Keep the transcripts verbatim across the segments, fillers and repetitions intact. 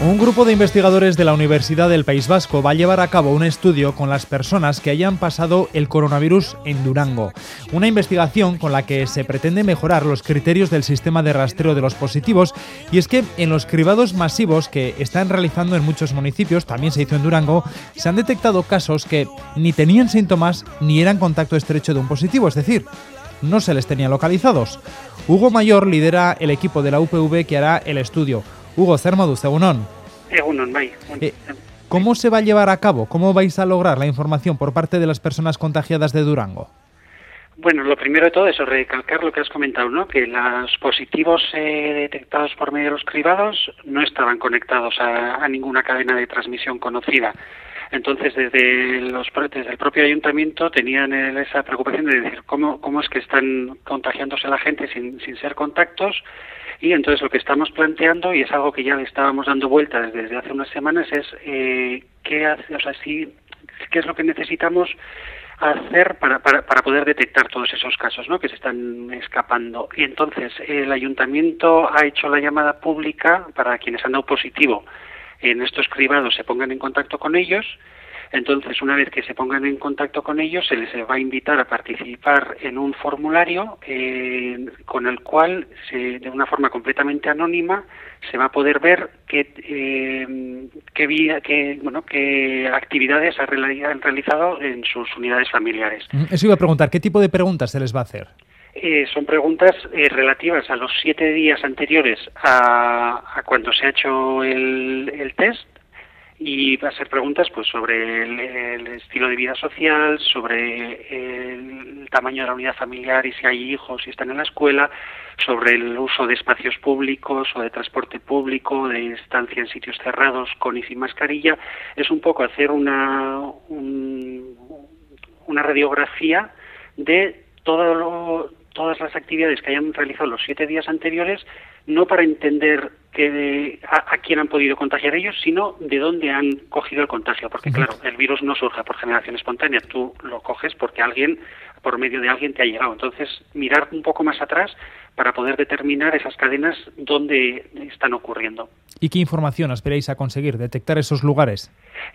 Un grupo de investigadores de la Universidad del País Vasco va a llevar a cabo un estudio con las personas que hayan pasado el coronavirus en Durango. Una investigación con la que se pretende mejorar los criterios del sistema de rastreo de los positivos, y es que en los cribados masivos que están realizando en muchos municipios, también se hizo en Durango, se han detectado casos que ni tenían síntomas ni eran contacto estrecho de un positivo, es decir, no se les tenía localizados. Hugo Mayor lidera el equipo de la U P V que hará el estudio. Hugo, zer moduz, egunon. Egunon, bai. Eh, ¿Cómo se va a llevar a cabo? ¿Cómo vais a lograr la información por parte de las personas contagiadas de Durango? Bueno, lo primero de todo es recalcar lo que has comentado, ¿no? Que los positivos eh, detectados por medio de los cribados no estaban conectados a, a ninguna cadena de transmisión conocida. Entonces, desde, los, desde el propio ayuntamiento tenían el, esa preocupación de decir cómo, cómo es que están contagiándose la gente sin, sin ser contactos. Y entonces lo que estamos planteando, y es algo que ya le estábamos dando vueltas desde hace unas semanas, es eh, qué hace, o sea, si, qué es lo que necesitamos hacer para, para, para poder detectar todos esos casos, ¿no?, que se están escapando. Y entonces el ayuntamiento ha hecho la llamada pública para quienes han dado positivo en estos cribados se pongan en contacto con ellos. Entonces, una vez que se pongan en contacto con ellos, se les va a invitar a participar en un formulario eh, con el cual, se, de una forma completamente anónima, se va a poder ver qué, eh, qué, vía, qué, bueno, qué actividades han realizado en sus unidades familiares. Eso iba a preguntar, ¿qué tipo de preguntas se les va a hacer? Eh, son preguntas eh, relativas a los siete días anteriores a, a cuando se ha hecho el, el test. Y va a ser preguntas pues sobre el, el estilo de vida social, sobre el tamaño de la unidad familiar y si hay hijos, si están en la escuela, sobre el uso de espacios públicos o de transporte público, de estancia en sitios cerrados con y sin mascarilla. Es un poco hacer una, un, una radiografía de todo lo, todas las actividades que hayan realizado los siete días anteriores, no para entender que a, a quién han podido contagiar ellos, sino de dónde han cogido el contagio, porque claro, el virus no surge por generación espontánea, tú lo coges porque alguien, por medio de alguien te ha llegado. Entonces, mirar un poco más atrás para poder determinar esas cadenas dónde están ocurriendo. ¿Y qué información esperáis a conseguir, detectar esos lugares?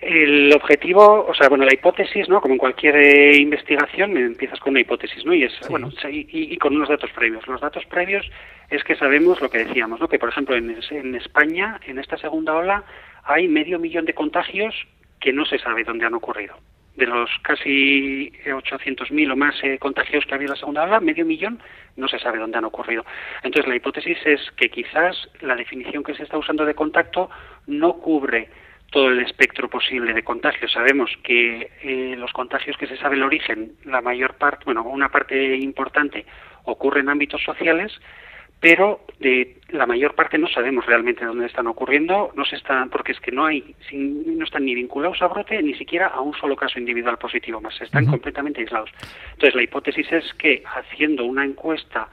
El objetivo, o sea, bueno, la hipótesis, ¿no? Como en cualquier eh, investigación, empiezas con una hipótesis, ¿no? Y es, sí. bueno, y, y con unos datos previos. Los datos previos es que sabemos lo que decíamos, ¿no? Que, por ejemplo, en, en España, en esta segunda ola, hay medio millón de contagios que no se sabe dónde han ocurrido. De los casi ochocientos mil o más eh, contagios que ha habido en la segunda ola, medio millón no se sabe dónde han ocurrido. Entonces, la hipótesis es que quizás la definición que se está usando de contacto no cubre todo el espectro posible de contagios. Sabemos que eh, los contagios que se sabe el origen, la mayor parte, bueno, una parte importante ocurre en ámbitos sociales, pero de la mayor parte no sabemos realmente dónde están ocurriendo, no se están, porque es que no hay, no están ni vinculados a brote, ni siquiera a un solo caso individual positivo más, están uh-huh. completamente aislados. Entonces, la hipótesis es que haciendo una encuesta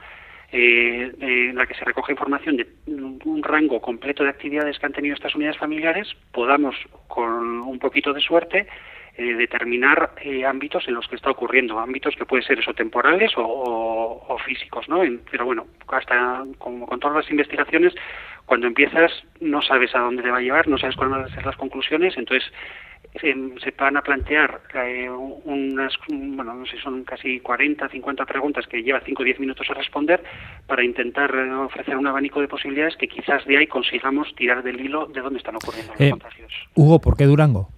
eh, en la que se recoge información de un rango completo de actividades que han tenido estas unidades familiares, podamos, con un poquito de suerte, Eh, determinar eh, ámbitos en los que está ocurriendo, ámbitos que pueden ser eso, temporales o, o, o físicos, ¿no? En, pero bueno, hasta como con todas las investigaciones, cuando empiezas no sabes a dónde te va a llevar, no sabes cuáles van a ser las conclusiones, entonces eh, se van a plantear eh, unas, bueno, no sé, son casi cuarenta, cincuenta preguntas que lleva cinco o diez minutos a responder para intentar eh, ofrecer un abanico de posibilidades que quizás de ahí consigamos tirar del hilo de dónde están ocurriendo los eh, contagios. Hugo, ¿por qué Durango?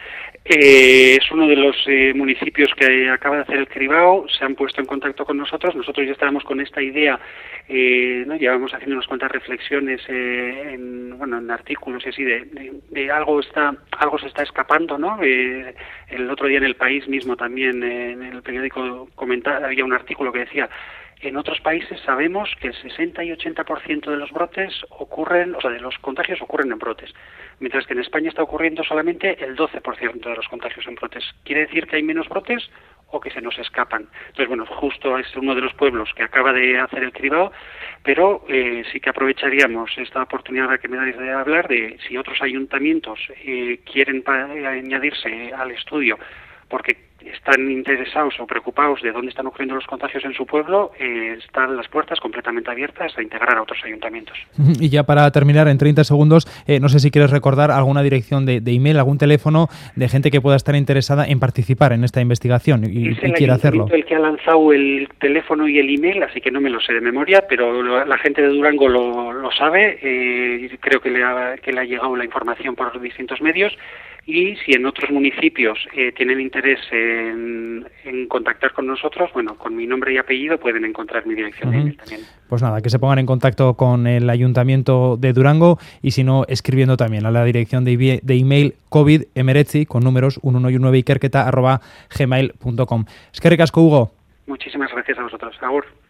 Eh, es uno de los eh, municipios que acaba de hacer el cribado, se han puesto en contacto con nosotros, nosotros ya estábamos con esta idea, eh, ¿no? Llevamos haciendo unas cuantas reflexiones eh, en, bueno, en artículos y así, de, de, de algo está algo se está escapando, ¿no? Eh, el otro día en El País mismo también, eh, en el periódico comentaba, había un artículo que decía: en otros países sabemos que el sesenta y ochenta por ciento de los brotes ocurren, o sea, de los contagios ocurren en brotes, mientras que en España está ocurriendo solamente el doce por ciento de los contagios en brotes. ¿Quiere decir que hay menos brotes o que se nos escapan? Entonces, bueno, justo es uno de los pueblos que acaba de hacer el cribado, pero eh, sí que aprovecharíamos esta oportunidad que me dais de hablar de si otros ayuntamientos eh, quieren pa- añadirse al estudio, porque están interesados o preocupados de dónde están ocurriendo los contagios en su pueblo, eh, están las puertas completamente abiertas a integrar a otros ayuntamientos. Y ya para terminar, en treinta segundos, eh, no sé si quieres recordar alguna dirección de, de email, algún teléfono de gente que pueda estar interesada en participar en esta investigación y, y quiera hacerlo. Es el que ha lanzado el teléfono y el email, así que no me lo sé de memoria, pero lo, la gente de Durango lo, lo sabe, eh, creo que le, ha, que le ha llegado la información por distintos medios. Y si en otros municipios eh, tienen interés en, en contactar con nosotros, bueno, con mi nombre y apellido pueden encontrar mi dirección uh-huh. de email también. Pues nada, que se pongan en contacto con el Ayuntamiento de Durango y si no, escribiendo también a la dirección de, de email covid emeretzi con números uno uno nueve ikerketa arroba gmail punto com. Eskerrik asko, Hugo. Muchísimas gracias a vosotros. Agur.